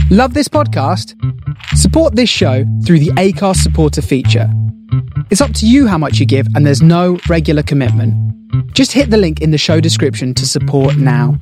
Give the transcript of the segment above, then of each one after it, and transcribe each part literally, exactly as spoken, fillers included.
Love this podcast? Support this show through the Acast supporter feature. It's up to you how much you give, and there's no regular commitment. Just hit the link in the show description to support now.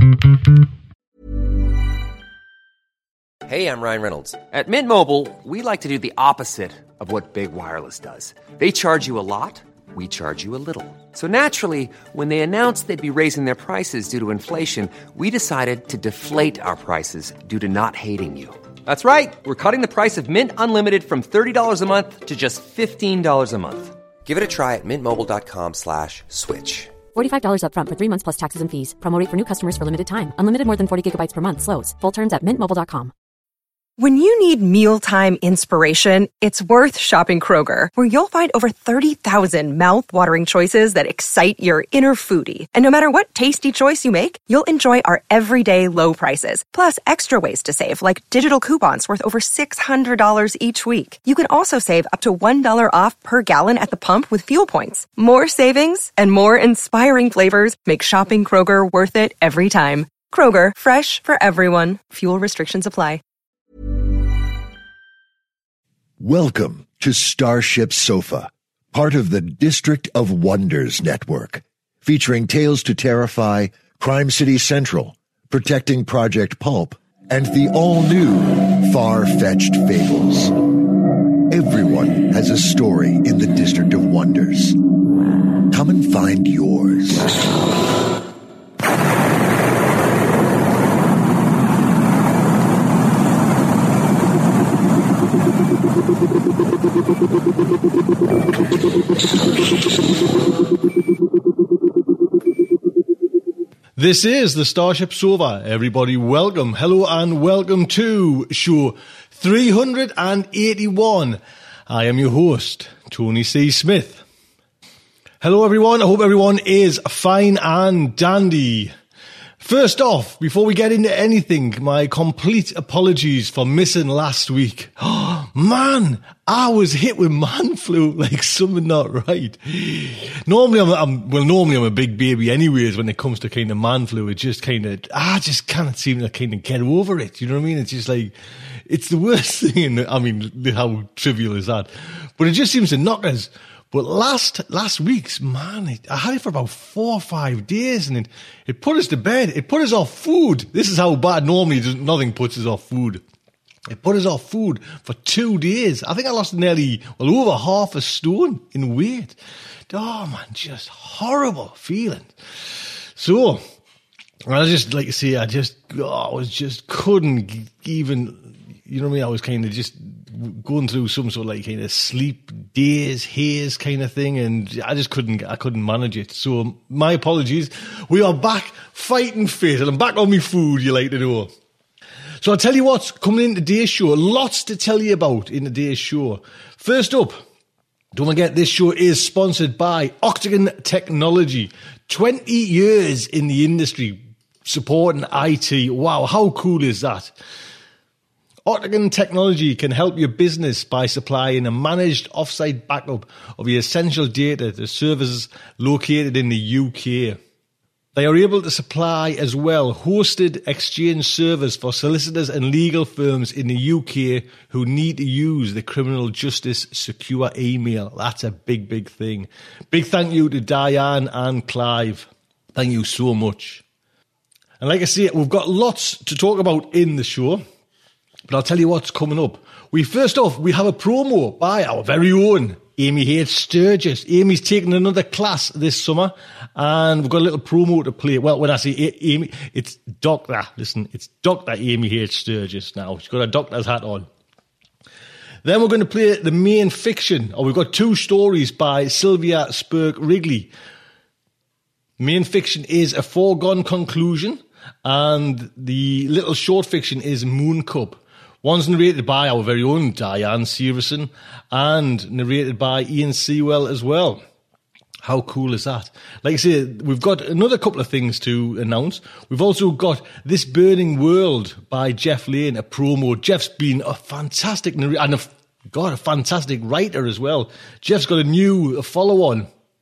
Hey, I'm Ryan Reynolds. At Mint Mobile, we like to do the opposite of what Big Wireless does. They charge you a lot, we charge you a little. So naturally, when they announced they'd be raising their prices due to inflation, we decided to deflate our prices due to not hating you. That's right. We're cutting the price of Mint Unlimited from thirty dollars a month to just fifteen dollars a month. Give it a try at mintmobile.com slash switch. forty-five dollars up front for three months plus taxes and fees. Promo rate for new customers for limited time. Unlimited more than forty gigabytes per month slows. Full terms at mint mobile dot com. When you need mealtime inspiration, it's worth shopping Kroger, where you'll find over thirty thousand mouth-watering choices that excite your inner foodie. And no matter what tasty choice you make, you'll enjoy our everyday low prices, plus extra ways to save, like digital coupons worth over six hundred dollars each week. You can also save up to one dollar off per gallon at the pump with fuel points. More savings and more inspiring flavors make shopping Kroger worth it every time. Kroger, fresh for everyone. Fuel restrictions apply. Welcome to Starship Sofa, part of the District of Wonders network, featuring Tales to Terrify, Crime City Central, Protecting Project Pulp, and the all-new Far-Fetched Fables. Everyone has a story in the District of Wonders. Come and find yours. This is the Starship Sofa. Everybody, welcome, hello, and welcome to show three hundred eighty-one. I am your host, Tony C. Smith. Hello, everyone. I hope everyone is fine and dandy. First off, before we get into anything, my complete apologies for missing last week. Oh, man, I was hit with man flu, like something not right. Normally, I'm, I'm well, normally I'm a big baby anyways when it comes to kind of man flu. It just kind of, I just can't seem to kind of get over it. You know what I mean? It's just like, it's the worst thing. In the, I mean, how trivial is that? But it just seems to knock us. But last last week's, man, it, I had it for about four or five days, and it, it put us to bed. It put us off food. This is how bad normally nothing puts us off food. It put us off food for two days. I think I lost nearly, well, over half a stone in weight. Oh, man, just horrible feeling. So, I just, like I say, I just, oh, I was just couldn't even, you know what I mean? I was kind of just going through some sort of like kind of sleep daze, haze kind of thing, and I just couldn't, I couldn't manage it. So my apologies. We are back fighting fit, and I'm back on my food, you like to know. So I'll tell you what's coming in today's show. Lots to tell you about in today's show. First up, don't forget this show is sponsored by Octagon Technology. twenty years in the industry supporting I T. Wow, how cool is that? Octagon Technology can help your business by supplying a managed offsite backup of your essential data to servers located in the U K. They are able to supply as well hosted exchange servers for solicitors and legal firms in the U K who need to use the Criminal Justice Secure email. That's a big, big thing. Big thank you to Diane and Clive. Thank you so much. And like I say, we've got lots to talk about in the show. But I'll tell you what's coming up. We first off, we have a promo by our very own Amy H. Sturgis. Amy's taking another class this summer, and we've got a little promo to play. Well, when I say Amy, it's Doctor Listen, it's Doctor Amy H. Sturgis now. She's got a doctor's hat on. Then we're going to play the main fiction, or we've got two stories by Sylvia Spurk Wrigley. Main fiction is A Foregone Conclusion, and the little short fiction is Moon Cup. One's narrated by our very own Diane Severson and narrated by Ian Sewell as well. How cool is that? Like I say, we've got another couple of things to announce. We've also got This Burning World by Jeff Lane, a promo. Jeff's been a fantastic narrator and a, God, a fantastic writer as well. Jeff's got a new follow-on.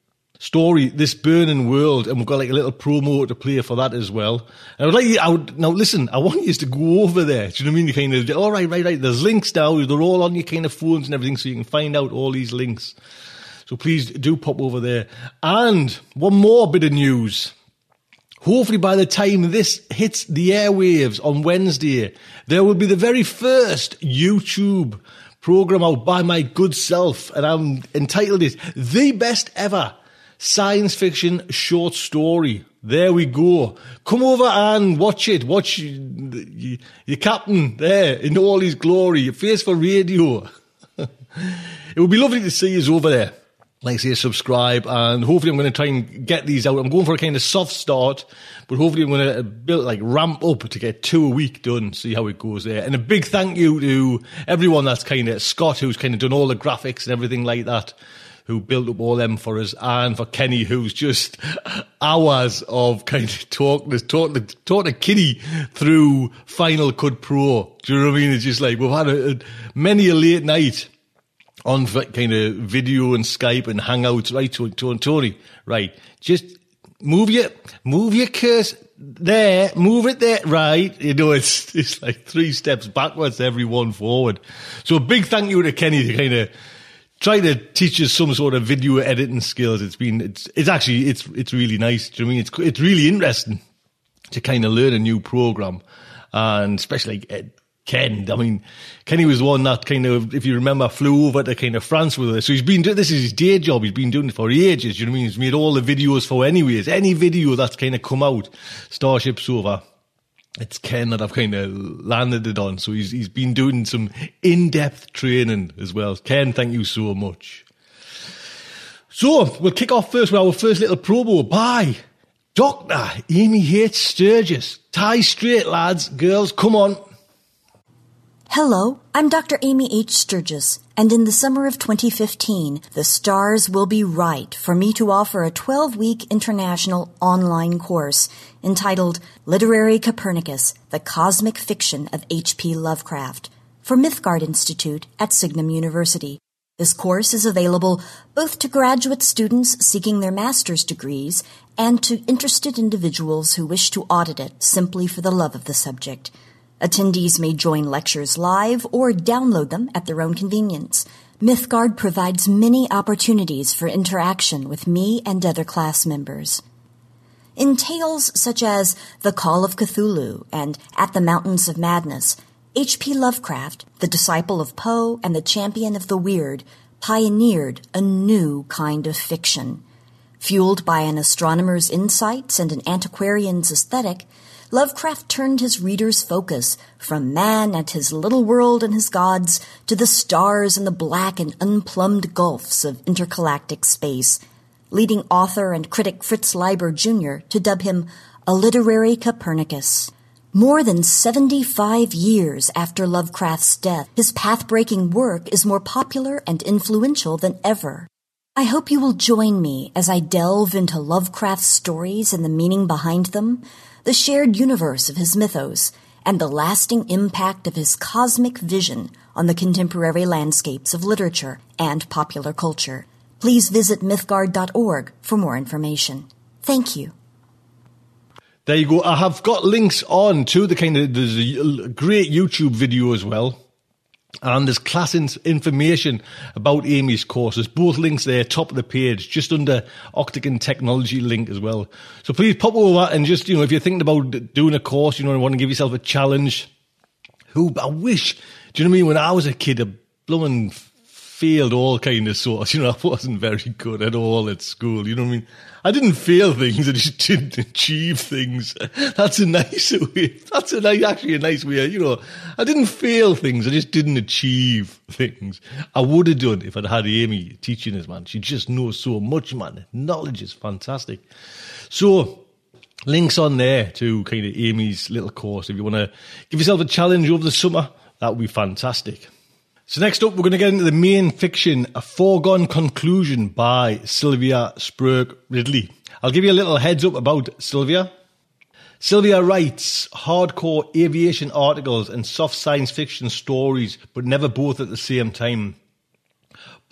story, This Burning World, and we've got like a little promo to play for that as well. And I would like you, I would, now listen, I want you to go over there. Do you know what I mean? You kind of, all right, right, right. There's links now. They're all on your kind of phones and everything, so you can find out all these links. So please do pop over there. And one more bit of news. Hopefully by the time this hits the airwaves on Wednesday, there will be the very first YouTube program out by my good self, and I'm entitled it The Best Ever Science Fiction Short Story. There we go. Come over and watch it. Watch your captain there in all his glory, your face for radio. It would be lovely to see you over there. Like I say, subscribe, and hopefully I'm going to try and get these out. I'm going for a kind of soft start, but hopefully I'm going to build, like, ramp up to get two a week done, see how it goes there. And a big thank you to everyone that's kind of, Scott, who's kind of done all the graphics and everything like that, who built up all them for us, and for Kenny, who's just hours of kind of talking, talking, talking to Kitty through Final Cut Pro. Do you know what I mean? It's just like, we've had a, a, many a late night on kind of video and Skype and Hangouts, right, to, to Tony, right, just move your, move your cursor there, move it there, right, you know, it's, it's like three steps backwards, every one forward. So a big thank you to Kenny to kind of try to teach us some sort of video editing skills. It's been, it's, it's actually, it's, it's really nice, do you know what I mean? It's, it's really interesting to kind of learn a new program, and especially like, Ken, I mean, Kenny was the one that kind of, if you remember, flew over to kind of France with us. So he's been doing, this is his day job. He's been doing it for ages. You know what I mean? He's made all the videos for anyways. Any video that's kind of come out, Starship Sofa, it's Ken that I've kind of landed it on. So he's, he's been doing some in-depth training as well. Ken, thank you so much. So we'll kick off first with our first little promo by Doctor Amy H. Sturgis. Tie straight, lads, girls, come on. Hello, I'm Doctor Amy H. Sturgis, and in the summer of twenty fifteen, the stars will be right for me to offer a twelve-week international online course entitled Literary Copernicus, the Cosmic Fiction of H P Lovecraft, for Mythgard Institute at Signum University. This course is available both to graduate students seeking their master's degrees and to interested individuals who wish to audit it simply for the love of the subject. Attendees may join lectures live or download them at their own convenience. Mythgard provides many opportunities for interaction with me and other class members. In tales such as The Call of Cthulhu and At the Mountains of Madness, H P Lovecraft, the disciple of Poe and the champion of the weird, pioneered a new kind of fiction. Fueled by an astronomer's insights and an antiquarian's aesthetic, Lovecraft turned his reader's focus from man and his little world and his gods to the stars and the black and unplumbed gulfs of intergalactic space, leading author and critic Fritz Leiber Junior to dub him a literary Copernicus. More than seventy-five years after Lovecraft's death, his path-breaking work is more popular and influential than ever. I hope you will join me as I delve into Lovecraft's stories and the meaning behind them, the shared universe of his mythos, and the lasting impact of his cosmic vision on the contemporary landscapes of literature and popular culture. Please visit mythgard dot org for more information. Thank you. There you go. I have got links on to the kind of, there's a great YouTube video as well. And there's class information about Amy's courses. Both links there, top of the page, just under Octagon Technology link as well. So please pop over and just, you know, if you're thinking about doing a course, you know, and want to give yourself a challenge. Who, I wish, do you know what I mean? When I was a kid, I blooming failed all kind of sorts. You know, I wasn't very good at all at school. You know what I mean? I didn't fail things, I just didn't achieve things. That's a nice way. That's a nice, actually a nice way. You know, I didn't fail things, I just didn't achieve things. I would have done if I'd had Amy teaching us, man. She just knows so much, man. Knowledge is fantastic. So, links on there to kind of Amy's little course. If you want to give yourself a challenge over the summer, that would be fantastic. So next up, we're going to get into the main fiction, A Foregone Conclusion by Sylvia Spurk Ridley. I'll give you a little heads up about Sylvia. Sylvia writes hardcore aviation articles and soft science fiction stories, but never both at the same time.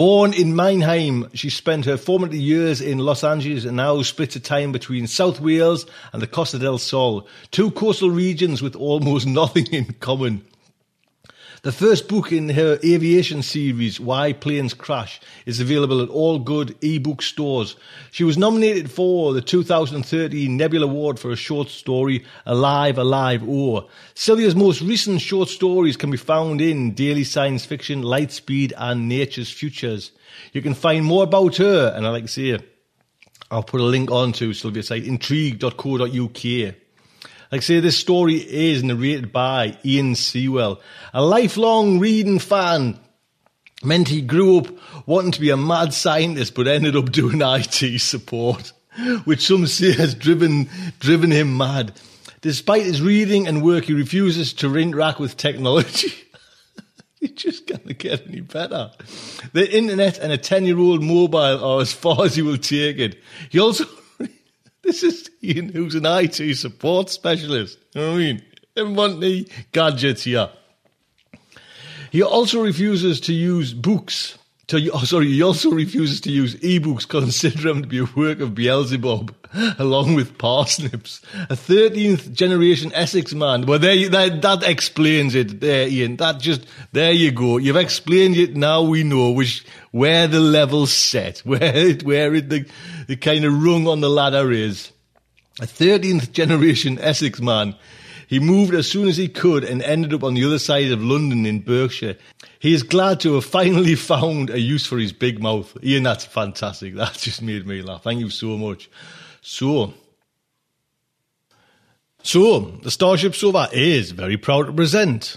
Born in Mannheim, she spent her formative years in Los Angeles and now splits her time between South Wales and the Costa del Sol, two coastal regions with almost nothing in common. The first book in her aviation series, Why Planes Crash, is available at all good ebook stores. She was nominated for the two thousand thirteen Nebula Award for a short story, Alive, Alive, Oh. Sylvia's most recent short stories can be found in Daily Science Fiction, Lightspeed and Nature's Futures. You can find more about her, and I like to say, I'll put a link onto Sylvia's site, intrigue dot co dot uk. Like I say, this story is narrated by Ian Sewell, a lifelong reading fan. Meant he grew up wanting to be a mad scientist, but ended up doing I T support, which some say has driven driven him mad. Despite his reading and work, he refuses to interact with technology. You just can't get any better. The internet and a ten-year-old mobile are as far as he will take it. He also... This is Ian, who's an I T support specialist. You know what I mean? Didn't want any gadgets here. He also refuses to use books. To, oh, sorry, he also refuses to use ebooks, considering them to be a work of Beelzebub, along with parsnips. A thirteenth generation Essex man. Well, there you, that, that explains it, there, Ian. That just, there you go. You've explained it. Now we know which where the level's set, where it, where it, the the kind of rung on the ladder is. A thirteenth generation Essex man. He moved as soon as he could and ended up on the other side of London in Berkshire. He is glad to have finally found a use for his big mouth. Ian, that's fantastic. That just made me laugh. Thank you so much. So, so the Starship Sofa is very proud to present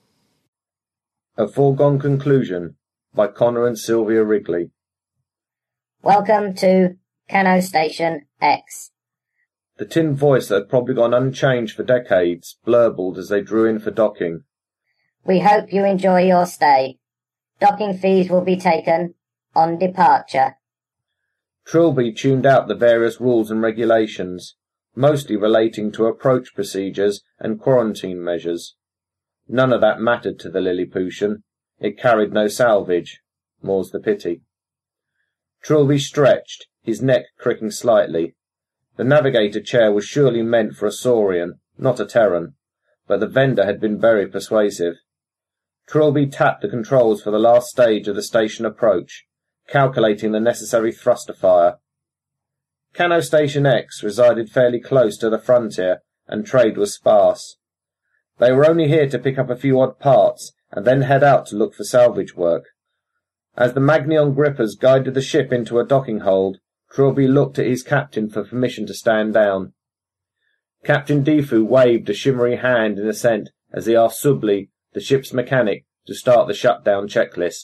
A Foregone Conclusion by Connor and Sylvia Wrigley. Welcome to Cano Station X. The tin voice that had probably gone unchanged for decades blurbled as they drew in for docking. We hope you enjoy your stay. Docking fees will be taken on departure. Trilby tuned out the various rules and regulations, mostly relating to approach procedures and quarantine measures. None of that mattered to the Lilliputian. It carried no salvage. More's the pity. Trilby stretched, his neck cricking slightly. The navigator chair was surely meant for a Saurian, not a Terran, but the vendor had been very persuasive. Trilby tapped the controls for the last stage of the station approach, calculating the necessary thruster fire. Cano Station X resided fairly close to the frontier, and trade was sparse. They were only here to pick up a few odd parts, and then head out to look for salvage work. As the Magnion grippers guided the ship into a docking hold, Trilby looked at his captain for permission to stand down. Captain Defu waved a shimmery hand in assent as he asked Subley, the ship's mechanic, to start the shutdown checklist.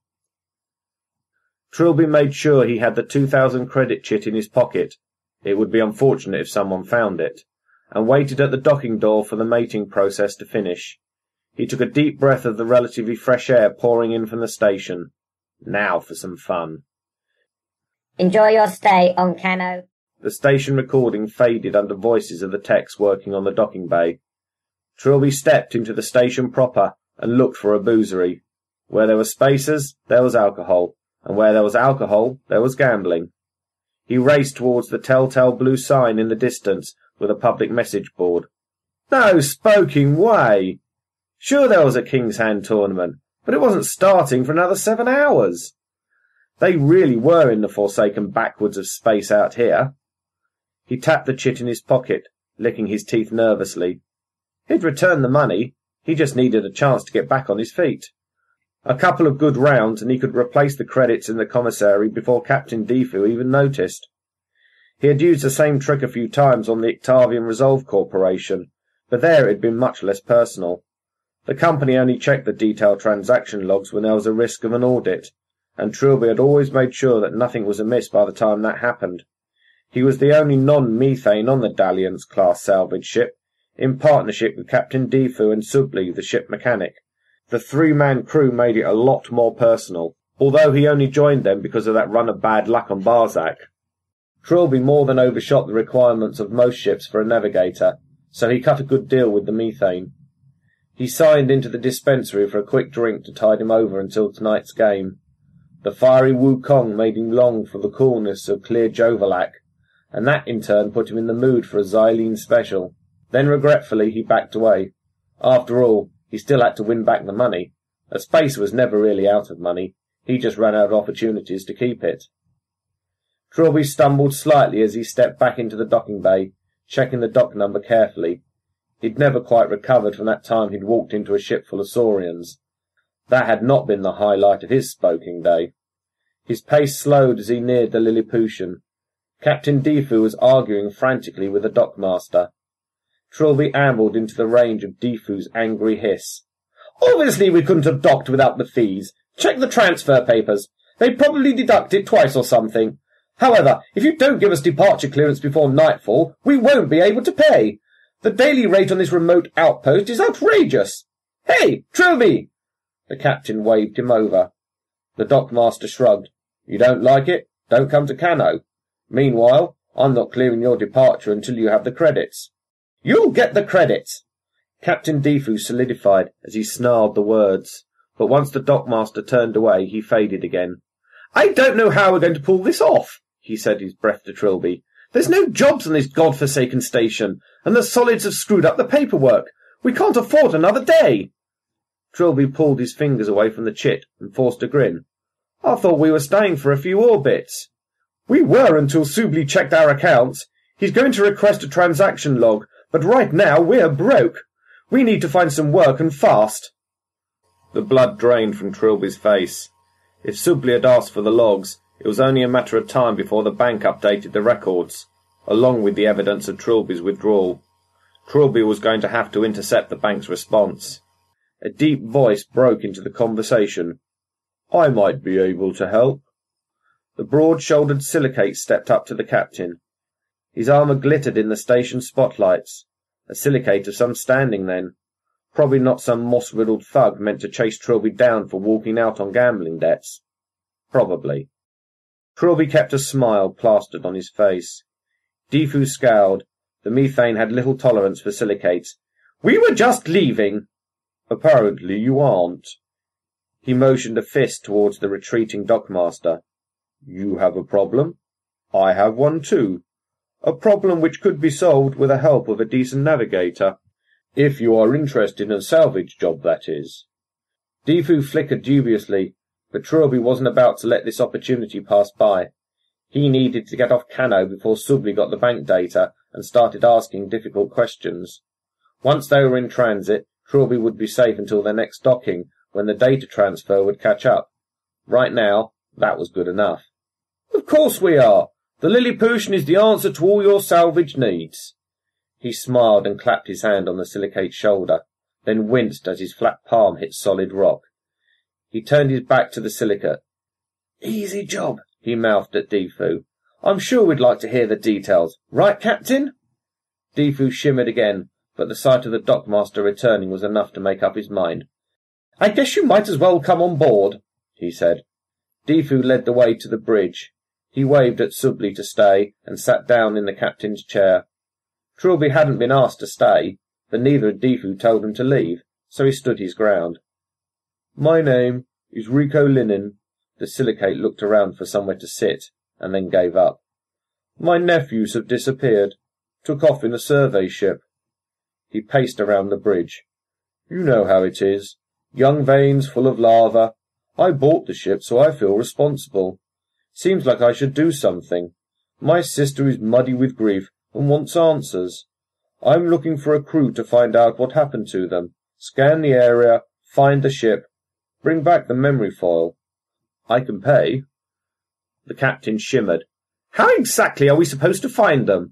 Trilby made sure he had the two thousand credit chit in his pocket — it would be unfortunate if someone found it — and waited at the docking door for the mating process to finish. He took a deep breath of the relatively fresh air pouring in from the station. Now for some fun. Enjoy your stay on Cano. The station recording faded under voices of the techs working on the docking bay. Trilby stepped into the station proper and looked for a boozery. Where there were spacers, there was alcohol, and where there was alcohol, there was gambling. He raced towards the telltale blue sign in the distance with a public message board. No spoking way! Sure there was a King's Hand tournament, but it wasn't starting for another seven hours. They really were in the forsaken backwoods of space out here. He tapped the chit in his pocket, licking his teeth nervously. He'd returned the money. He just needed a chance to get back on his feet. A couple of good rounds and he could replace the credits in the commissary before Captain Defu even noticed. He had used the same trick a few times on the Octavian Resolve Corporation, but there it had been much less personal. The company only checked the detailed transaction logs when there was a risk of an audit, and Trilby had always made sure that nothing was amiss by the time that happened. He was the only non-methane on the Dalliance-class salvage ship, in partnership with Captain Defu and Subley, the ship mechanic. The three-man crew made it a lot more personal, although he only joined them because of that run of bad luck on Barzak. Trilby more than overshot the requirements of most ships for a navigator, so he cut a good deal with the methane. He signed into the dispensary for a quick drink to tide him over until tonight's game. The fiery Wukong made him long for the coolness of clear Jovalak, and that in turn put him in the mood for a Xylene special. Then regretfully he backed away. After all, he still had to win back the money. A spacer was never really out of money. He just ran out of opportunities to keep it. Trilby stumbled slightly as he stepped back into the docking bay, checking the dock number carefully. He'd never quite recovered from that time he'd walked into a ship full of Saurians. That had not been the highlight of his spoking day. His pace slowed as he neared the Lilliputian. Captain Defoe was arguing frantically with the dockmaster. Trilby ambled into the range of Defoe's angry hiss. "Obviously we couldn't have docked without the fees. Check the transfer papers. They probably deduct it twice or something. However, if you don't give us departure clearance before nightfall, we won't be able to pay. The daily rate on this remote outpost is outrageous. Hey, Trilby!" The captain waved him over. The dockmaster shrugged. "You don't like it? Don't come to Cano. Meanwhile, I'm not clearing your departure until you have the credits." "You'll get the credits!" Captain Defoe solidified as he snarled the words, but once the dockmaster turned away, he faded again. "I don't know how we're going to pull this off," he said his breath to Trilby. "There's no jobs on this godforsaken station, and the solids have screwed up the paperwork. We can't afford another day." Trilby pulled his fingers away from the chit and forced a grin. "I thought we were staying for a few orbits." "We were until Subli checked our accounts. He's going to request a transaction log, but right now we're broke. We need to find some work and fast." The blood drained from Trilby's face. If Subli had asked for the logs, it was only a matter of time before the bank updated the records, along with the evidence of Trilby's withdrawal. Trilby was going to have to intercept the bank's response. A deep voice broke into the conversation. "I might be able to help." The broad-shouldered silicate stepped up to the captain. His armour glittered in the station spotlights. A silicate of some standing, then. Probably not some moss-riddled thug meant to chase Trilby down for walking out on gambling debts. Probably. Trilby kept a smile plastered on his face. Defoe scowled. The methane had little tolerance for silicates. "We were just leaving." "Apparently you aren't." He motioned a fist towards the retreating dockmaster. "You have a problem. I have one too. A problem which could be solved with the help of a decent navigator. If you are interested in a salvage job, that is." Defoe flickered dubiously, but Trilby wasn't about to let this opportunity pass by. He needed to get off Cano before Subli got the bank data and started asking difficult questions. Once they were in transit, Trilby would be safe until their next docking, when the data transfer would catch up. Right now, that was good enough. "Of course we are. The Lilliputian is the answer to all your salvage needs." He smiled and clapped his hand on the silicate's shoulder, then winced as his flat palm hit solid rock. He turned his back to the silicate. "Easy job," he mouthed at Defoe. "I'm sure we'd like to hear the details. Right, Captain?" Defoe shimmered again, but the sight of the dockmaster returning was enough to make up his mind. "I guess you might as well come on board," he said. Defoe led the way to the bridge. He waved at Subli to stay and sat down in the captain's chair. Trilby hadn't been asked to stay, but neither had Defoe told him to leave, so he stood his ground. "My name is Rico Linen." The silicate looked around for somewhere to sit, and then gave up. "My nephews have disappeared. Took off in a survey ship." He paced around the bridge. "You know how it is. Young veins full of lava. I bought the ship, so I feel responsible. Seems like I should do something. My sister is muddy with grief and wants answers. I'm looking for a crew to find out what happened to them, scan the area, find the ship, bring back the memory foil. I can pay." The captain shimmered. "How exactly are we supposed to find them?"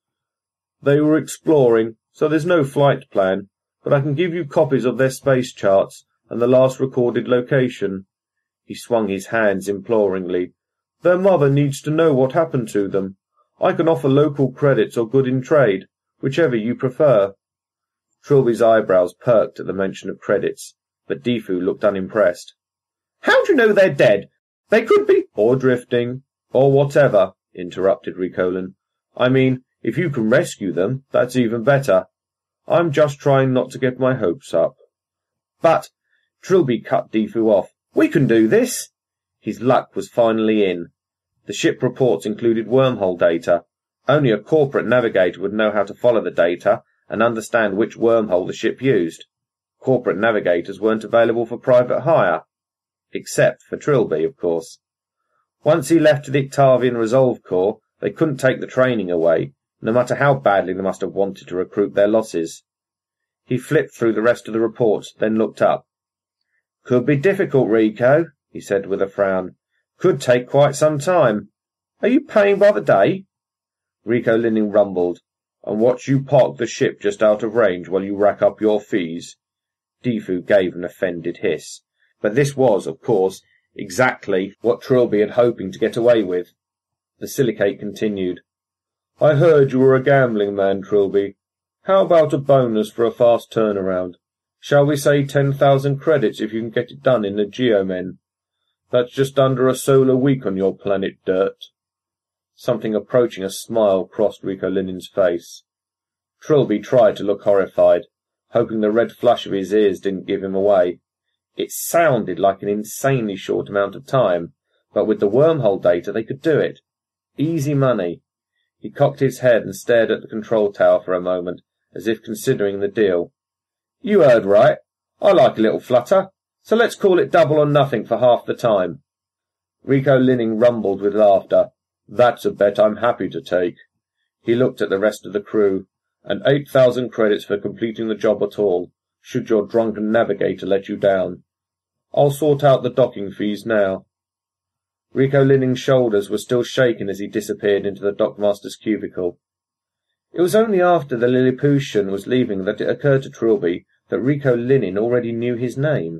"They were exploring, so there's no flight plan, but I can give you copies of their space charts and the last recorded location." He swung his hands imploringly. "Their mother needs to know what happened to them. I can offer local credits or good in trade, whichever you prefer." Trilby's eyebrows perked at the mention of credits, but Defoe looked unimpressed. "How do you know they're dead? They could be—" "Or drifting, or whatever," interrupted Ricolin. "I mean, if you can rescue them, that's even better. I'm just trying not to get my hopes up." "But—" Trilby cut Defoe off. "We can do this." His luck was finally in. The ship reports included wormhole data. Only a corporate navigator would know how to follow the data and understand which wormhole the ship used. Corporate navigators weren't available for private hire. Except for Trilby, of course. Once he left the Octavian Resolve Corps, they couldn't take the training away, no matter how badly they must have wanted to recruit their losses. He flipped through the rest of the reports, then looked up. "Could be difficult, Rico," he said with a frown. "Could take quite some time. Are you paying by the day?" Rico Linning rumbled. "And watch you park the ship just out of range while you rack up your fees." Defu gave an offended hiss. But this was, of course, exactly what Trilby had hoping to get away with. The silicate continued. "I heard you were a gambling man, Trilby. How about a bonus for a fast turnaround? Shall we say ten thousand credits if you can get it done in the Geomen? That's just under a solar week on your planet Dirt." Something approaching a smile crossed Rico Linning's face. Trilby tried to look horrified, hoping the red flush of his ears didn't give him away. It sounded like an insanely short amount of time, but with the wormhole data they could do it. Easy money. He cocked his head and stared at the control tower for a moment, as if considering the deal. "You heard right. I like a little flutter, so let's call it double or nothing for half the time." Rico Linning rumbled with laughter. "That's a bet I'm happy to take." He looked at the rest of the crew. "And eight thousand credits for completing the job at all, should your drunken navigator let you down. I'll sort out the docking fees now." Rico Linning's shoulders were still shaking as he disappeared into the dockmaster's cubicle. It was only after the Lilliputian was leaving that it occurred to Trilby that Rico Linning already knew his name.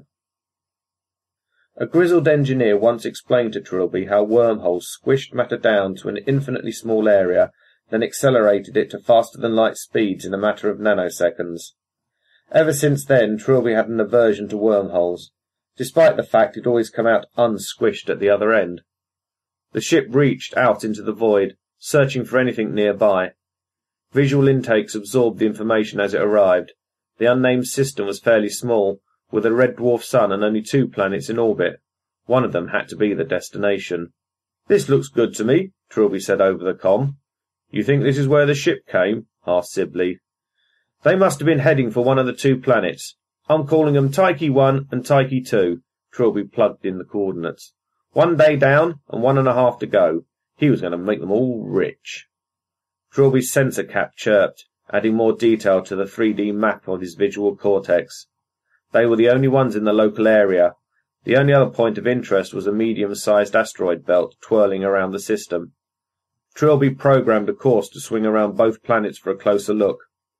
A grizzled engineer once explained to Trilby how wormholes squished matter down to an infinitely small area, then accelerated it to faster-than-light speeds in a matter of nanoseconds. Ever since then, Trilby had an aversion to wormholes, despite the fact he'd always come out unsquished at the other end. The ship reached out into the void, searching for anything nearby. Visual intakes absorbed the information as it arrived. The unnamed system was fairly small, with a red dwarf sun and only two planets in orbit. One of them had to be the destination. "This looks good to me," Trilby said over the comm. "You think this is where the ship came?" asked Sibley. "They must have been heading for one of the two planets. I'm calling them Tyche one and Tyche two. Trilby plugged in the coordinates. "One day down and one and a half to go. He was going to make them all rich." Trilby's sensor cap chirped, adding more detail to the three D map of his visual cortex. They were the only ones in the local area. The only other point of interest was a medium-sized asteroid belt twirling around the system. Trilby programmed a course to swing around both planets for a closer look.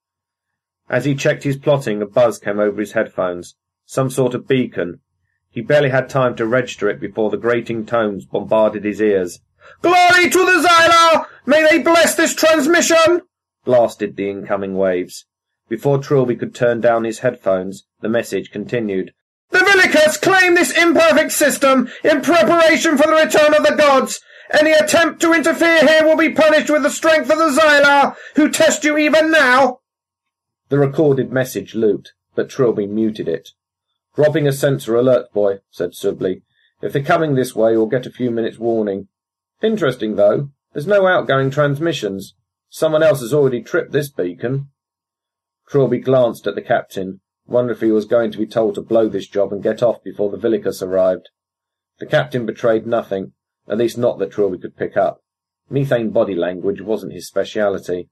As he checked his plotting, a buzz came over his headphones. Some sort of beacon. He barely had time to register it before the grating tones bombarded his ears. "Glory to the Xylar! May they bless this transmission!" blasted the incoming waves. Before Trilby could turn down his headphones, the message continued. "The Villicus claim this imperfect system in preparation for the return of the gods. Any attempt to interfere here will be punished with the strength of the Xylar, who test you even now." The recorded message looped, but Trilby muted it. "Dropping a sensor alert, boy," said Sibley. "If they're coming this way, we'll get a few minutes' warning. Interesting, though. There's no outgoing transmissions. Someone else has already tripped this beacon." Trilby glanced at the captain, wondering if he was going to be told to blow this job and get off before the Villicus arrived. The captain betrayed nothing, at least not that Trilby could pick up. Methane body language wasn't his speciality.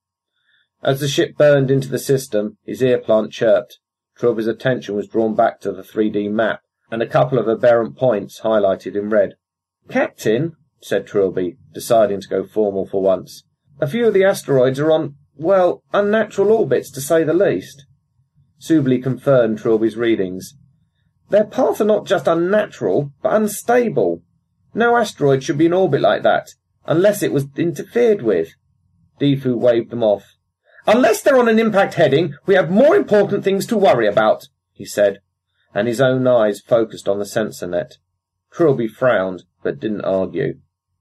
As the ship burned into the system, his ear plant chirped. Trilby's attention was drawn back to the three D map, and a couple of aberrant points highlighted in red. "Captain," said Trilby, deciding to go formal for once, "a few of the asteroids are on, well, unnatural orbits, to say the least." Sibley confirmed Trilby's readings. "Their paths are not just unnatural, but unstable. No asteroid should be in orbit like that, unless it was interfered with." Defu waved them off. "Unless they're on an impact heading, we have more important things to worry about," he said, and his own eyes focused on the sensor net. Trilby frowned, but didn't argue.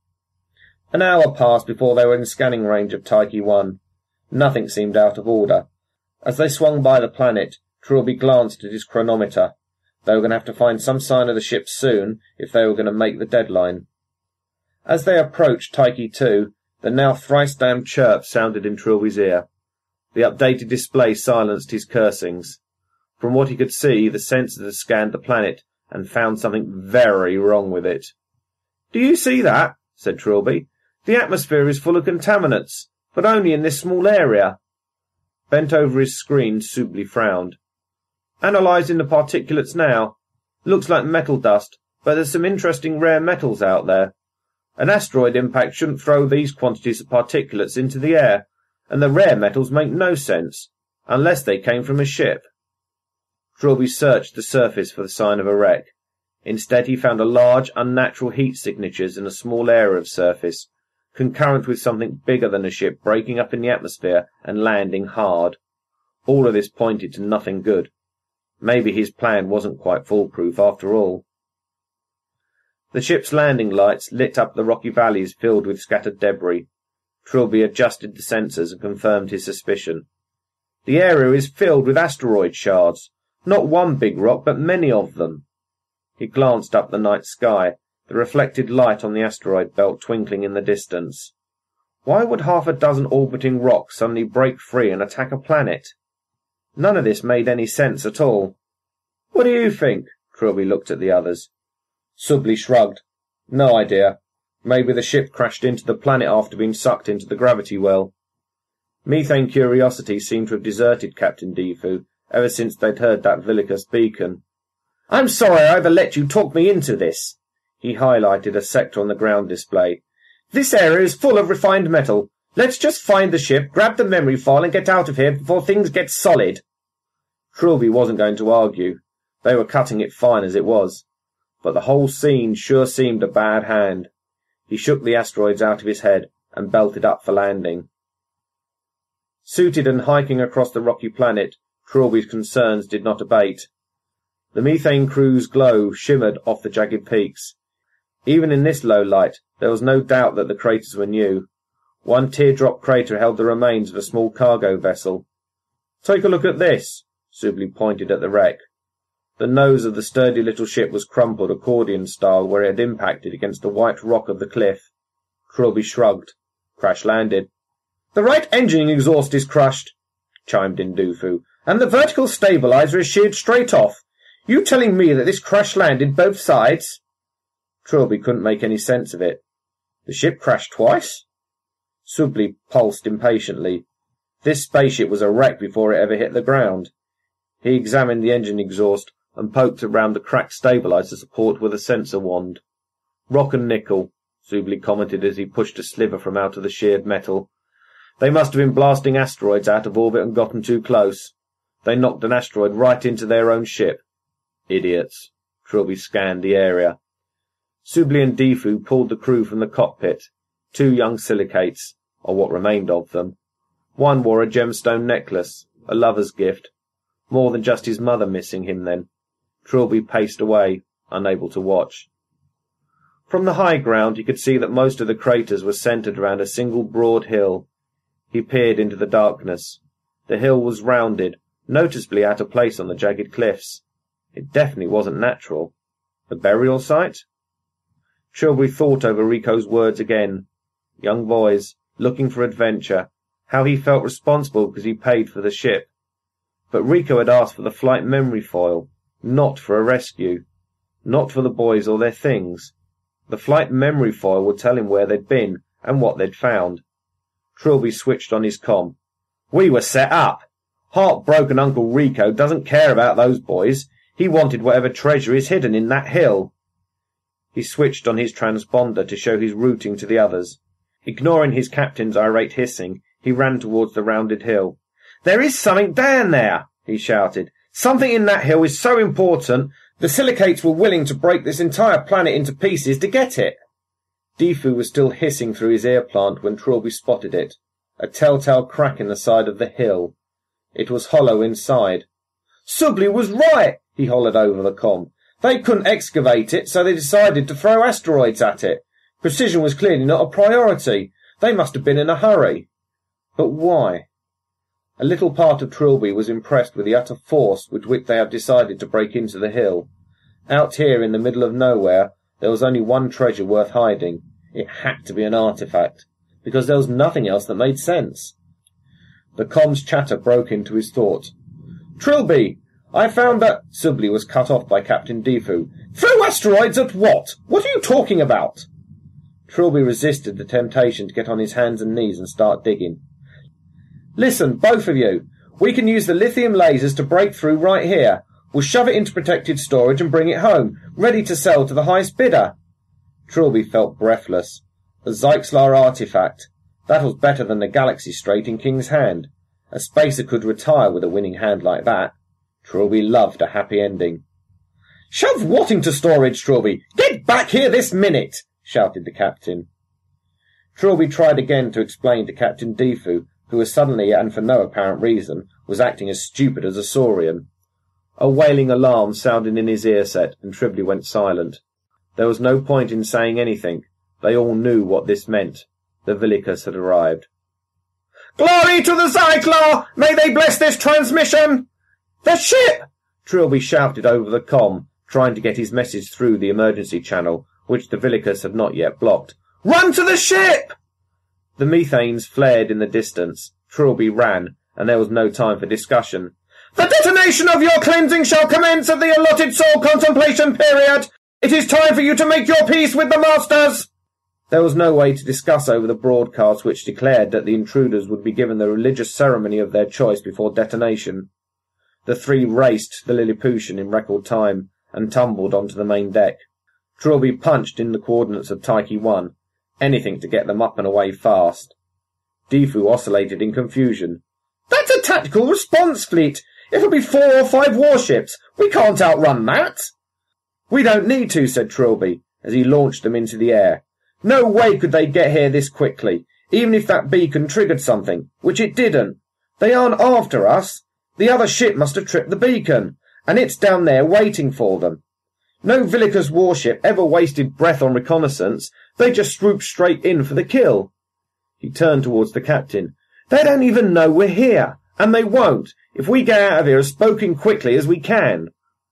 An hour passed before they were in scanning range of Tyche one. Nothing seemed out of order. As they swung by the planet, Trilby glanced at his chronometer. They were going to have to find some sign of the ship soon if they were going to make the deadline. As they approached Tyche two, the now thrice-damned chirp sounded in Trilby's ear. The updated display silenced his cursings. From what he could see, the sensors had scanned the planet and found something very wrong with it. "Do you see that?" said Trilby. "The atmosphere is full of contaminants, but only in this small area." Bent over his screen, Subley frowned. "Analysing the particulates now. Looks like metal dust, but there's some interesting rare metals out there. An asteroid impact shouldn't throw these quantities of particulates into the air, and the rare metals make no sense, unless they came from a ship." Trilby searched the surface for the sign of a wreck. Instead he found a large, unnatural heat signatures in a small area of surface, concurrent with something bigger than a ship breaking up in the atmosphere and landing hard. All of this pointed to nothing good. Maybe his plan wasn't quite foolproof after all. The ship's landing lights lit up the rocky valleys filled with scattered debris. Trilby adjusted the sensors and confirmed his suspicion. "The area is filled with asteroid shards. Not one big rock, but many of them." He glanced up the night sky, the reflected light on the asteroid belt twinkling in the distance. Why would half a dozen orbiting rocks suddenly break free and attack a planet? None of this made any sense at all. "What do you think?" Trilby looked at the others. Subley shrugged. "No idea. Maybe the ship crashed into the planet after being sucked into the gravity well." Methane Curiosity seemed to have deserted Captain Defoe ever since they'd heard that Villicus beacon. "I'm sorry I ever let you talk me into this." He highlighted a sector on the ground display. "This area is full of refined metal. Let's just find the ship, grab the memory file and get out of here before things get solid." Trilby wasn't going to argue. They were cutting it fine as it was. But the whole scene sure seemed a bad hand. He shook the asteroids out of his head and belted up for landing. Suited and hiking across the rocky planet, Trilby's concerns did not abate. The methane crew's glow shimmered off the jagged peaks. Even in this low light, there was no doubt that the craters were new. One teardrop crater held the remains of a small cargo vessel. "Take a look at this." Subley pointed at the wreck. The nose of the sturdy little ship was crumpled accordion-style where it had impacted against the white rock of the cliff. Trilby shrugged. Crash landed. "The right engine exhaust is crushed," chimed in Defoe, "and the vertical stabilizer is sheared straight off. You telling me that this crash landed both sides?" Trilby couldn't make any sense of it. "The ship crashed twice?" Subley pulsed impatiently. This spaceship was a wreck before it ever hit the ground. He examined the engine exhaust and poked around the cracked stabilizer support with a sensor wand. "Rock and nickel," Subley commented as he pushed a sliver from out of the sheared metal. "They must have been blasting asteroids out of orbit and gotten too close. They knocked an asteroid right into their own ship. Idiots." Trilby scanned the area. Subley and Defoe pulled the crew from the cockpit. Two young silicates, or what remained of them. One wore a gemstone necklace, a lover's gift. More than just his mother missing him, then. Trilby paced away, unable to watch. From the high ground he could see that most of the craters were centred around a single broad hill. He peered into the darkness. The hill was rounded, noticeably out of place on the jagged cliffs. It definitely wasn't natural. A burial site? Trilby thought over Rico's words again. Young boys, looking for adventure. How he felt responsible because he paid for the ship. But Rico had asked for the flight memory foil, not for a rescue. Not for the boys or their things. The flight memory foil would tell him where they'd been and what they'd found. Trilby switched on his comm. "We were set up. Heartbroken Uncle Rico doesn't care about those boys. He wanted whatever treasure is hidden in that hill." He switched on his transponder to show his routing to the others. Ignoring his captain's irate hissing, he ran towards the rounded hill. "There is something down there," he shouted. "Something in that hill is so important, the silicates were willing to break this entire planet into pieces to get it." Defoe was still hissing through his ear plant when Trilby spotted it. A telltale crack in the side of the hill. It was hollow inside. "Subley was right," he hollered over the comm. "They couldn't excavate it, so they decided to throw asteroids at it. Precision was clearly not a priority. They must have been in a hurry." But why? A little part of Trilby was impressed with the utter force with which they had decided to break into the hill. Out here in the middle of nowhere, there was only one treasure worth hiding. It had to be an artifact, because there was nothing else that made sense. The comms chatter broke into his thoughts. Trilby, I found that... Sibley was cut off by Captain Defoe. Throw asteroids at what? What are you talking about? Trilby resisted the temptation to get on his hands and knees and start digging. Listen, both of you. We can use the lithium lasers to break through right here. We'll shove it into protected storage and bring it home, ready to sell to the highest bidder. Trilby felt breathless. The Zyxlar artifact. That was better than the Galaxy Strait in King's Hand. A spacer could retire with a winning hand like that. Trilby loved a happy ending. Shove what into storage, Trilby? Get back here this minute! Shouted the captain. Trilby tried again to explain to Captain Defoe, who was suddenly, and for no apparent reason, was acting as stupid as a saurian. A wailing alarm sounded in his ear set, and Trilby went silent. There was no point in saying anything. They all knew what this meant. The Villicus had arrived. Glory to the Zyxlar! May they bless this transmission! The ship! Trilby shouted over the comm, trying to get his message through the emergency channel, which the Villicus had not yet blocked. Run to the ship! The methanes flared in the distance. Trilby ran, and there was no time for discussion. The detonation of your cleansing shall commence at the allotted soul contemplation period. It is time for you to make your peace with the masters. There was no way to discuss over the broadcast, which declared that the intruders would be given the religious ceremony of their choice before detonation. The three raced the Lilliputian in record time and tumbled onto the main deck. Trilby punched in the coordinates of Tyche one. Anything to get them up and away fast. Defoe oscillated in confusion. That's a tactical response fleet. It'll be four or five warships. We can't outrun that. We don't need to, said Trilby, as he launched them into the air. No way could they get here this quickly, even if that beacon triggered something, which it didn't. They aren't after us. The other ship must have tripped the beacon, and it's down there waiting for them. No Villicus warship ever wasted breath on reconnaissance. They just swooped straight in for the kill. He turned towards the captain. They don't even know we're here, and they won't, if we get out of here as spoken quickly as we can.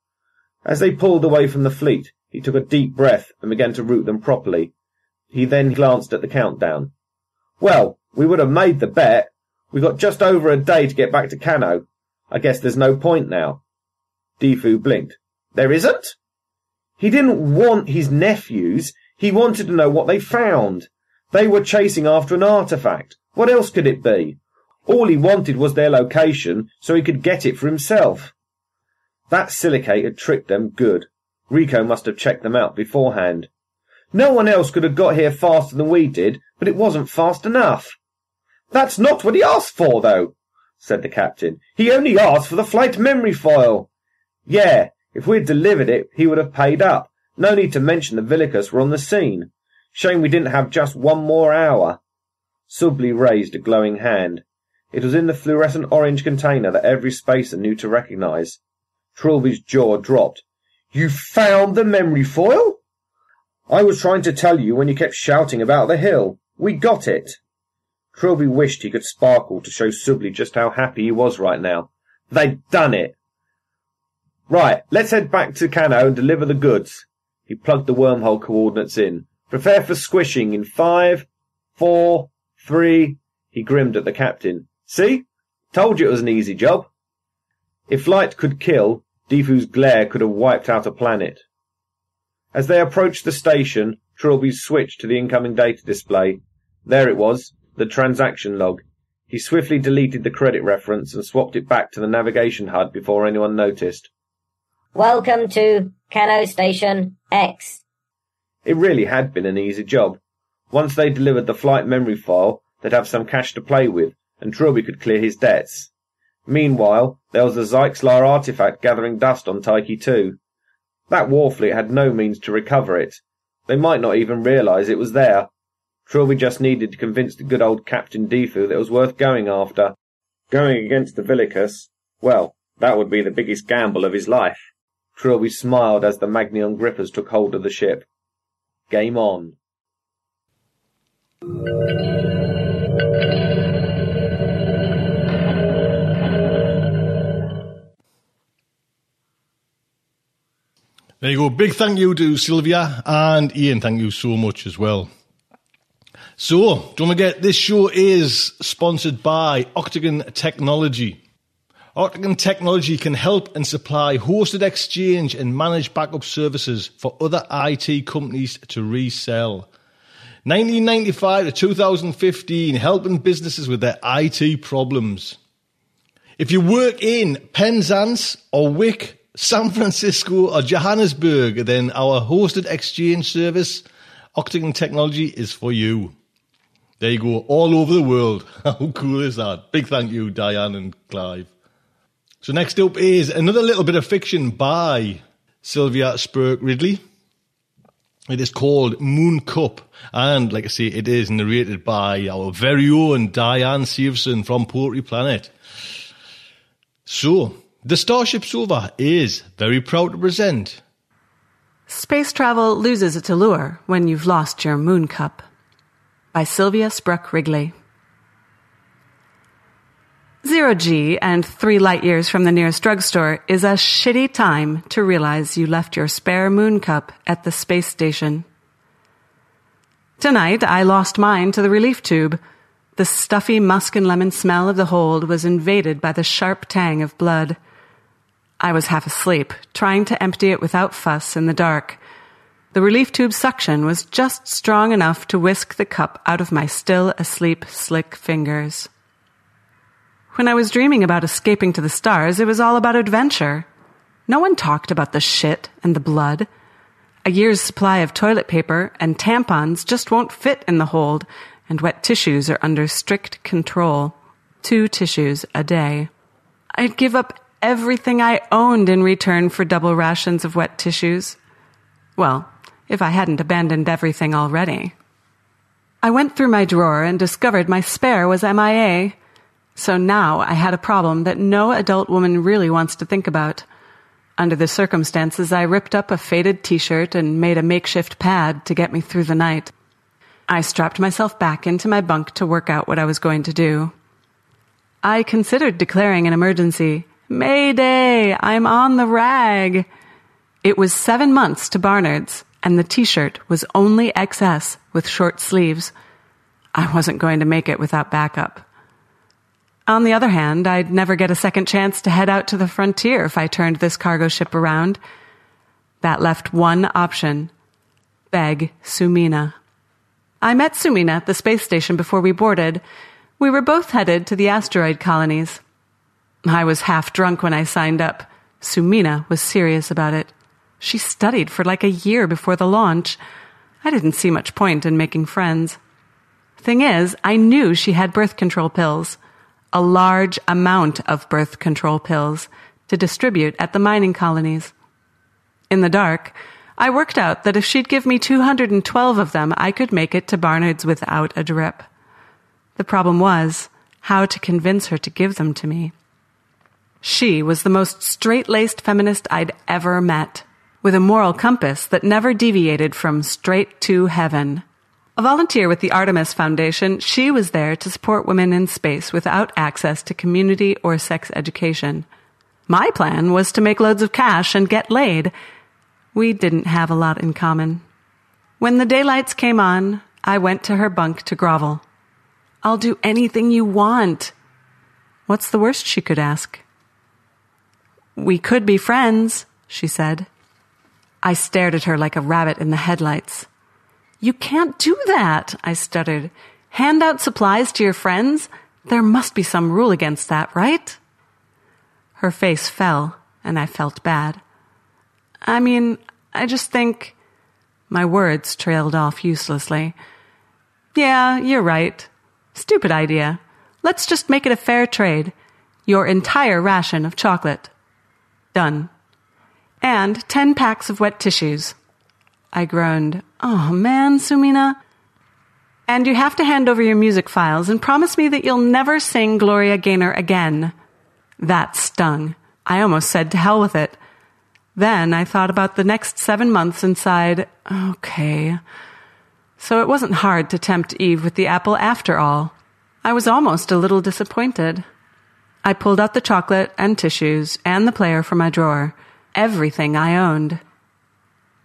As they pulled away from the fleet, he took a deep breath and began to route them properly. He then glanced at the countdown. Well, we would have made the bet. We got just over a day to get back to Cano. I guess there's no point now. Defoe blinked. There isn't? He didn't want his nephews. He wanted to know what they found. They were chasing after an artifact. What else could it be? All he wanted was their location so he could get it for himself. That silicate had tricked them good. Rico must have checked them out beforehand. No one else could have got here faster than we did, but it wasn't fast enough. That's not what he asked for, though, said the captain. He only asked for the flight memory foil. Yeah, if we'd delivered it, he would have paid up. No need to mention the Villicus were on the scene. Shame we didn't have just one more hour. Sibley raised a glowing hand. It was in the fluorescent orange container that every spacer knew to recognise. Trilby's jaw dropped. You found the memory foil? I was trying to tell you when you kept shouting about the hill. We got it. Trilby wished he could sparkle to show Sibley just how happy he was right now. They'd done it. Right, let's head back to Cano and deliver the goods. He plugged the wormhole coordinates in. Prepare for squishing in five, four, three... He grinned at the captain. See? Told you it was an easy job. If light could kill, Defoe's glare could have wiped out a planet. As they approached the station, Trilby switched to the incoming data display. There it was, the transaction log. He swiftly deleted the credit reference and swapped it back to the navigation H U D before anyone noticed. Welcome to Cano Station X. It really had been an easy job. Once they delivered the flight memory file, they'd have some cash to play with, and Trilby could clear his debts. Meanwhile, there was the Zyxlar artifact gathering dust on Tyche two. That war fleet had no means to recover it. They might not even realise it was there. Trilby just needed to convince the good old Captain Defoe that it was worth going after. Going against the Villicus, well, that would be the biggest gamble of his life. Trilby smiled as the Magnion grippers took hold of the ship. Game on. There you go. Big thank you to Sylvia, and Ian, thank you so much as well. So, don't forget, this show is sponsored by Octagon Technology. Octagon Technology can help and supply hosted exchange and managed backup services for other I T companies to resell. nineteen ninety-five to two thousand fifteen, helping businesses with their I T problems. If you work in Penzance or Wick, San Francisco or Johannesburg, then our hosted exchange service, Octagon Technology, is for you. There you go, all over the world. How cool is that? Big thank you, Diane and Clive. So next up is another little bit of fiction by Sylvia Spurk Ridley. It is called Moon Cup, and like I say, it is narrated by our very own Diane Severson from Poetry Planet. So, the Starship Sova is very proud to present Space Travel Loses Its Allure When You've Lost Your Moon Cup by Sylvia Spruck Wrigley. Zero G and three light years from the nearest drugstore is a shitty time to realize you left your spare moon cup at the space station. Tonight, I lost mine to the relief tube. The stuffy musk and lemon smell of the hold was invaded by the sharp tang of blood. I was half asleep, trying to empty it without fuss in the dark. The relief tube suction was just strong enough to whisk the cup out of my still asleep slick fingers. When I was dreaming about escaping to the stars, it was all about adventure. No one talked about the shit and the blood. A year's supply of toilet paper and tampons just won't fit in the hold, and wet tissues are under strict control. Two tissues a day. I'd give up everything I owned in return for double rations of wet tissues. Well, if I hadn't abandoned everything already. I went through my drawer and discovered my spare was M I A. So now I had a problem that no adult woman really wants to think about. Under the circumstances, I ripped up a faded t-shirt and made a makeshift pad to get me through the night. I strapped myself back into my bunk to work out what I was going to do. I considered declaring an emergency. Mayday! I'm on the rag! It was seven months to Barnard's, and the t-shirt was only X S with short sleeves. I wasn't going to make it without backup. On the other hand, I'd never get a second chance to head out to the frontier if I turned this cargo ship around. That left one option. Beg Sumina. I met Sumina at the space station before we boarded. We were both headed to the asteroid colonies. I was half drunk when I signed up. Sumina was serious about it. She studied for like a year before the launch. I didn't see much point in making friends. Thing is, I knew she had birth control pills. A large amount of birth control pills to distribute at the mining colonies. In the dark, I worked out that if she'd give me two hundred twelve of them, I could make it to Barnard's without a drip. The problem was how to convince her to give them to me. She was the most straight-laced feminist I'd ever met, with a moral compass that never deviated from straight to heaven. A volunteer with the Artemis Foundation, she was there to support women in space without access to community or sex education. My plan was to make loads of cash and get laid. We didn't have a lot in common. When the daylights came on, I went to her bunk to grovel. I'll do anything you want. What's the worst she could ask? We could be friends, she said. I stared at her like a rabbit in the headlights. You can't do that, I stuttered. Hand out supplies to your friends? There must be some rule against that, right? Her face fell, and I felt bad. I mean, I just think... My words trailed off uselessly. Yeah, you're right. Stupid idea. Let's just make it a fair trade. Your entire ration of chocolate. Done. And ten packs of wet tissues. I groaned. Oh, man, Sumina. And you have to hand over your music files and promise me that you'll never sing Gloria Gaynor again. That stung. I almost said to hell with it. Then I thought about the next seven months and sighed, okay. So it wasn't hard to tempt Eve with the apple after all. I was almost a little disappointed. I pulled out the chocolate and tissues and the player from my drawer. Everything I owned.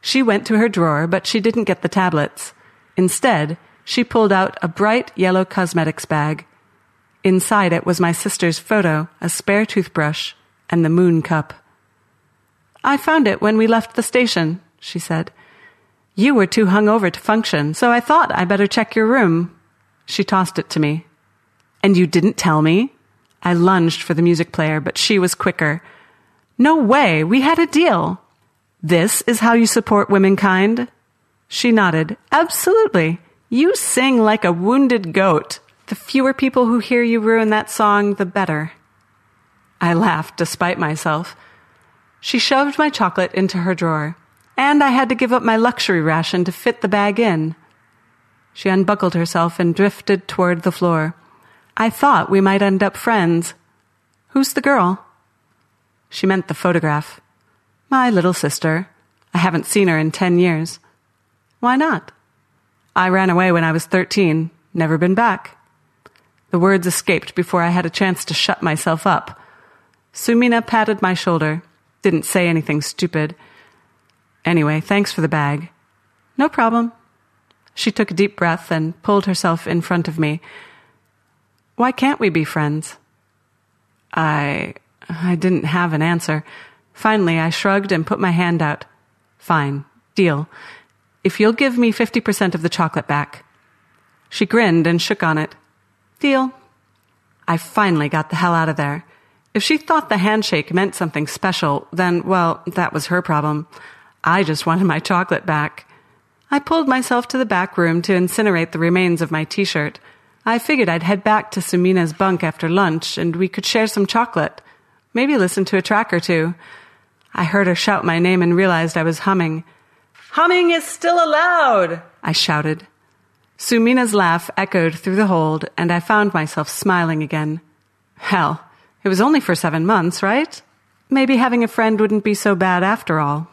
She went to her drawer, but she didn't get the tablets. Instead, she pulled out a bright yellow cosmetics bag. Inside it was my sister's photo, a spare toothbrush, and the moon cup. "I found it when we left the station," she said. "You were too hungover to function, so I thought I better check your room." She tossed it to me. "And you didn't tell me?" I lunged for the music player, but she was quicker. "No way, we had a deal." "This is how you support womankind?" She nodded. "Absolutely. You sing like a wounded goat. The fewer people who hear you ruin that song, the better." I laughed despite myself. She shoved my chocolate into her drawer, and I had to give up my luxury ration to fit the bag in. She unbuckled herself and drifted toward the floor. I thought we might end up friends. "Who's the girl?" She meant the photograph. "My little sister. I haven't seen her in ten years. "Why not?" "I ran away when I was thirteen. Never been back." The words escaped before I had a chance to shut myself up. Sumina patted my shoulder. Didn't say anything stupid. "Anyway, thanks for the bag." "No problem." She took a deep breath and pulled herself in front of me. "Why can't we be friends?" I... I didn't have an answer. Finally, I shrugged and put my hand out. "Fine. Deal. If you'll give me fifty percent of the chocolate back." She grinned and shook on it. "Deal." I finally got the hell out of there. If she thought the handshake meant something special, then, well, that was her problem. I just wanted my chocolate back. I pulled myself to the back room to incinerate the remains of my T-shirt. I figured I'd head back to Sumina's bunk after lunch, and we could share some chocolate. Maybe listen to a track or two. I heard her shout my name and realized I was humming. "Humming is still allowed!" I shouted. Sumina's laugh echoed through the hold, and I found myself smiling again. Hell, it was only for seven months, right? Maybe having a friend wouldn't be so bad after all.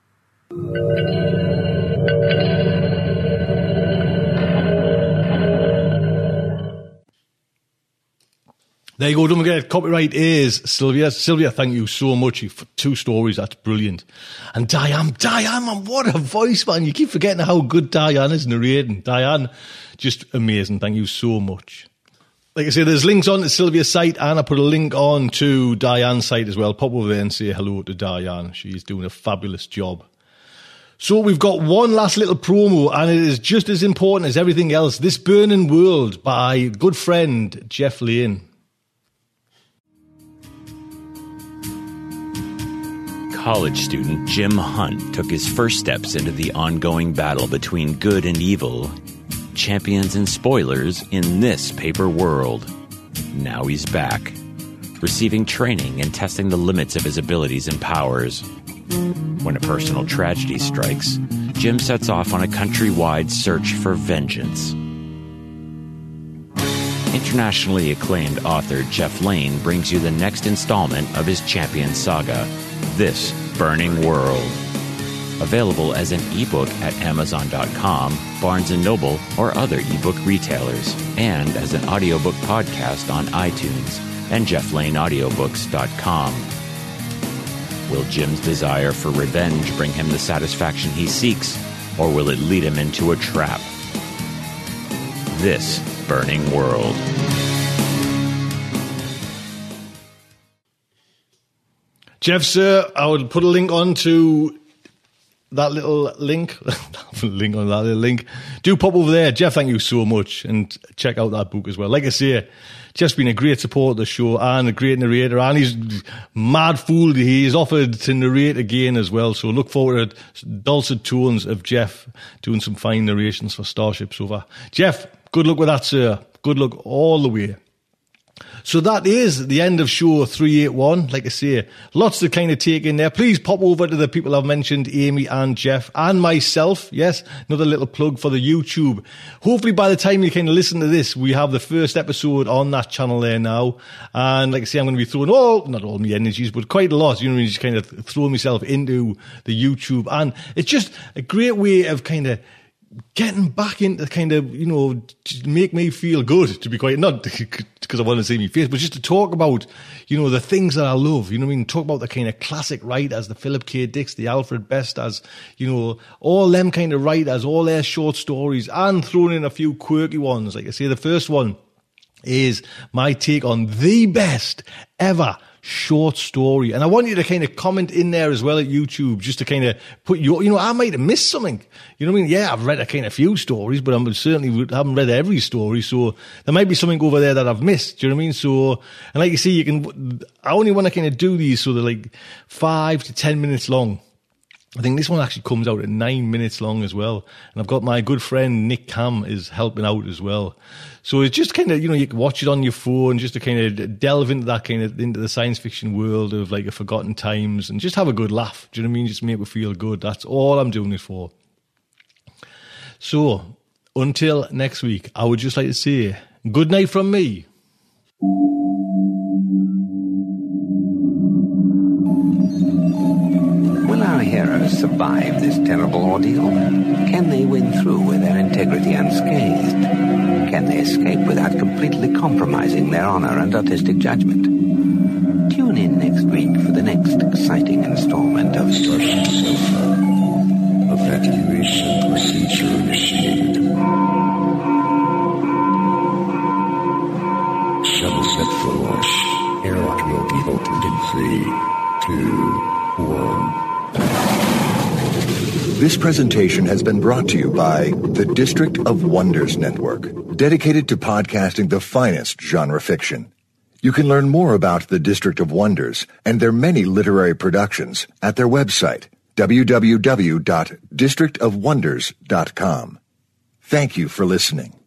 There you go, don't forget, copyright is Sylvia. Sylvia, thank you so much for two stories, that's brilliant. And Diane, Diane, man, what a voice, man. You keep forgetting how good Diane is narrating. Diane, just amazing, thank you so much. Like I say, there's links on to Sylvia's site, and I put a link on to Diane's site as well. Pop over there and say hello to Diane. She's doing a fabulous job. So we've got one last little promo, and it is just as important as everything else. This Burning World by good friend Jeff Lane. College student Jim Hunt took his first steps into the ongoing battle between good and evil, champions and spoilers in this paper world. Now he's back, receiving training and testing the limits of his abilities and powers. When a personal tragedy strikes, Jim sets off on a countrywide search for vengeance. Internationally acclaimed author Jeff Lane brings you the next installment of his champion saga, This Burning World. Available as an ebook at Amazon dot com, Barnes and Noble, or other ebook retailers, and as an audiobook podcast on iTunes and Jeff Lane Audiobooks dot com. Will Jim's desire for revenge bring him the satisfaction he seeks, or will it lead him into a trap? This Burning World. Jeff, sir, I would put a link on to that little link. link on that little link. Do pop over there. Jeff, thank you so much. And check out that book as well. Like I say, Jeff's been a great supporter of the show and a great narrator. And he's mad fool. He's offered to narrate again as well. So look forward to dulcet tones of Jeff doing some fine narrations for Starship Sofa. Jeff, good luck with that, sir. Good luck all the way. So that is the end of show three eighty-one. Like I say, lots to kind of take in there. Please pop over to the people I've mentioned, Amy and Jeff and myself. Yes, another little plug for the YouTube. Hopefully by the time you kind of listen to this, we have the first episode on that channel there now. And like I say, I'm going to be throwing all, not all my energies, but quite a lot, you know, just kind of throwing myself into the YouTube. And it's just a great way of kind of getting back into kind of, you know, to make me feel good, to be quite, not because I want to see me face, but just to talk about, you know, the things that I love, you know what I mean? Talk about the kind of classic writers, the Philip K. Dicks, the Alfred Bestas, you know, all them kind of writers, all their short stories, and throwing in a few quirky ones. Like I say, the first one is my take on the best ever short story. And I want you to kind of comment in there as well at YouTube, just to kind of put your, you know, I might have missed something. You know what I mean? Yeah, I've read a kind of few stories, but I certainly haven't read every story. So there might be something over there that I've missed. Do you know what I mean? So, and like you see, you can, I only want to kind of do these so they're like five to ten minutes long. I think this one actually comes out at nine minutes long as well. And I've got my good friend Nick Cam is helping out as well. So it's just kind of, you know, you can watch it on your phone just to kind of delve into that kind of, into the science fiction world of like a forgotten times and just have a good laugh. Do you know what I mean? Just make me feel good. That's all I'm doing it for. So until next week, I would just like to say good night from me. Will our heroes survive this terrible ordeal? Can they win through with their integrity unscathed? Can they escape without completely compromising their honor and artistic judgment? Tune in next week for the next exciting installment of Starship Sofa. Evacuation procedure initiated. Shuttle set for launch. Airlock will be opened in three, two, one. This presentation has been brought to you by the District of Wonders Network, dedicated to podcasting the finest genre fiction. You can learn more about the District of Wonders and their many literary productions at their website, w w w dot district of wonders dot com. Thank you for listening.